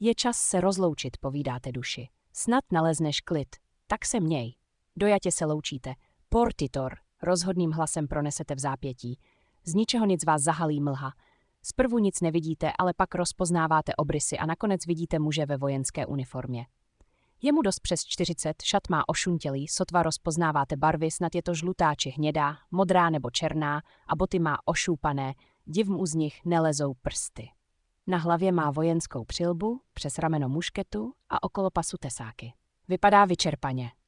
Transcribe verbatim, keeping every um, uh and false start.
Je čas se rozloučit, povídáte duši. Snad nalezneš klid. Tak se měj. Dojatě se loučíte. Portitor, rozhodným hlasem pronesete v zápětí. Z ničeho nic vás zahalí mlha. Zprvu nic nevidíte, ale pak rozpoznáváte obrysy a nakonec vidíte muže ve vojenské uniformě. Je mu dost přes čtyřicet, šat má ošuntělý, sotva rozpoznáváte barvy, snad je to žlutá či hnědá, modrá nebo černá a boty má ošoupané, div mu z nich nelezou prsty. Na hlavě má vojenskou přilbu, přes rameno mušketu a okolo pasu tesáky. Vypadá vyčerpaně.